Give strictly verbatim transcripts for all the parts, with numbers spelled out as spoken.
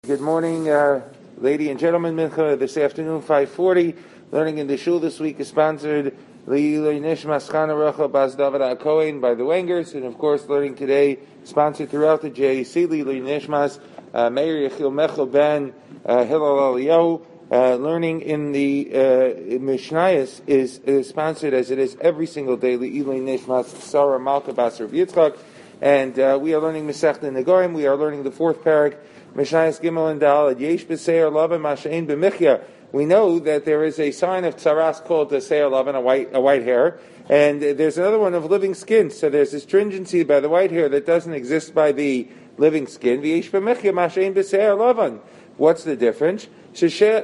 Good morning, uh, ladies and gentlemen. Mincha this afternoon, five forty. Learning in the shul this week is sponsored Leilui Nishmas Chana Rocha Bas David HaKohen by the Wengers, and of course, learning today sponsored throughout the J A C Leilui Nishmas uh, Meir Yechil Mechel Ben uh, Hillel Eliyahu. Uh, learning in the uh, Mishnayos is, is sponsored as it is every single day Leilui Nishmas Sarah Malka Bas Rav Yitzchak, and uh, we are learning Masechta Negorim. We are learning the fourth parak. Mishnayos Gimel and Dal Yesh B'Seir Lavan Mashain B'Michya. We know that there is a sign of tzaras called the Seir Lavan, a white a white hair, and there's another one of living skin. So there's this stringency by the white hair that doesn't exist by the living skin. Yesh B'Michya Mashain B'Seir Lavan. What's the difference? Seir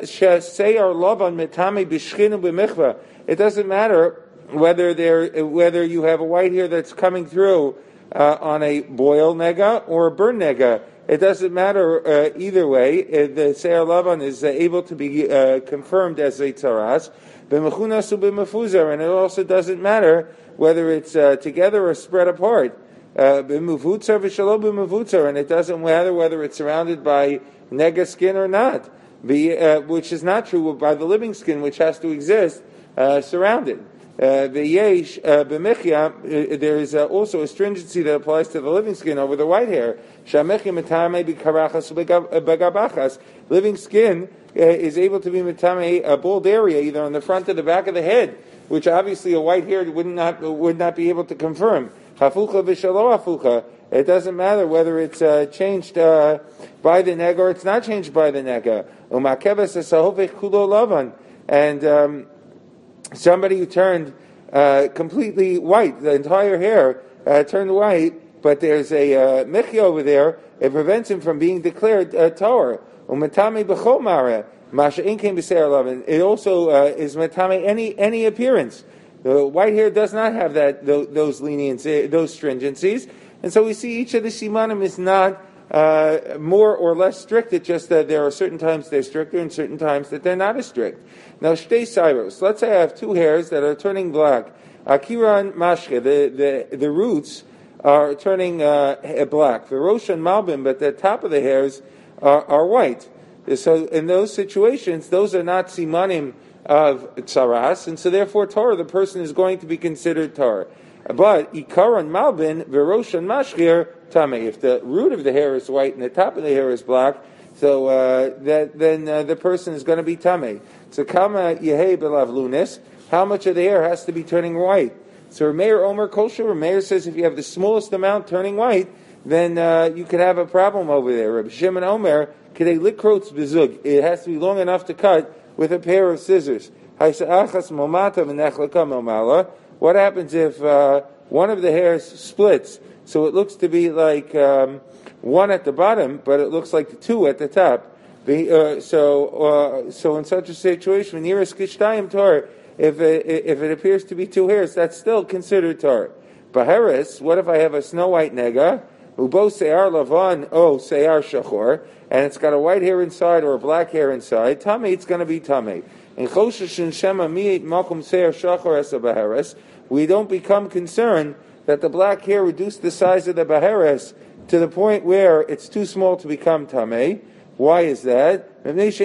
Lavan Mitame B'Shchinu B'Michva. It doesn't matter whether there whether you have a white hair that's coming through uh, on a boil nega or a burn nega. It doesn't matter uh, either way. Uh, the Seir Lavan is uh, able to be uh, confirmed as a tzaras. B'mechunas u'b'mefuzar, and it also doesn't matter whether it's uh, together or spread apart. B'mevutzar v'shalom b'mevutzar, and it doesn't matter whether it's surrounded by nega skin or not, Be, uh, which is not true by the living skin, which has to exist uh, surrounded. The yesh b'michya, there is uh, also a stringency that applies to the living skin over the white hair. Shamichya mitame b'karachas b'gabachas. Living skin uh, is able to be mitame a bald area either on the front or the back of the head, which obviously a white hair would not would not be able to confirm. Hafucha v'shalo hafucha. It doesn't matter whether it's uh, changed uh, by the nega or it's not changed by the nega. Umakevas esahovech kulo lavan, and um, somebody who turned uh, completely white, the entire hair uh, turned white, but there's a uh, michya over there, it prevents him from being declared uh, Torah. Umatame b'chol mara, masha inkein b'seir lavan. It also uh, is matame any any appearance. The white hair does not have that those, those leniency, those stringencies, and so we see each of the simanim is not Uh, more or less strict. It's just that there are certain times they're stricter and certain times that they're not as strict. Now, shtei sairos. Let's say I have two hairs that are turning black. Akiran mashke, the, the, the roots are turning uh, black. The roshan malbim, but the top of the hairs are, are white. So in those situations, those are not simanim of tzaras, and so therefore Torah, the person is going to be considered Torah. But ikaran malbin v'roshan mashkir tame. If the root of the hair is white and the top of the hair is black, so uh, that then uh, the person is going to be tame. So kama yehei belavlunis. How much of the hair has to be turning white? So Meir Omer Kosher. Meir says if you have the smallest amount turning white, then uh, you could have a problem over there. Rabbi Shimon Omer kedei likrotz bezug. It has to be long enough to cut with a pair of scissors. Haisa'achas momata v'nechlaka momala. What happens if uh, one of the hairs splits? So it looks to be like um, one at the bottom, but it looks like two at the top. The, uh, so, uh, so in such a situation, nearest kishtayim tar, if it, if it appears to be two hairs, that's still considered tar. Baharis, what if I have a snow white nega, ubo seyar lavan o seyar shachor, and it's got a white hair inside or a black hair inside? Tame, it's going to be tame. In choshesh shema mi'et makom seyar shachor esa baharis, we don't become concerned that the black hair reduced the size of the baharis to the point where it's too small to become tameh. Why is that?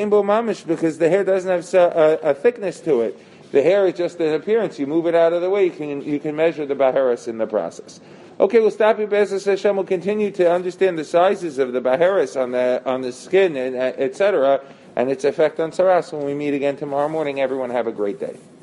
Because the hair doesn't have a, a thickness to it. The hair is just an appearance. You move it out of the way, you can you can measure the baharis in the process. Okay, we'll stop here. B'ezras Hashem, we'll continue to understand the sizes of the baharis on the on the skin, and et cetera, and its effect on tzaras when we meet again tomorrow morning. Everyone have a great day.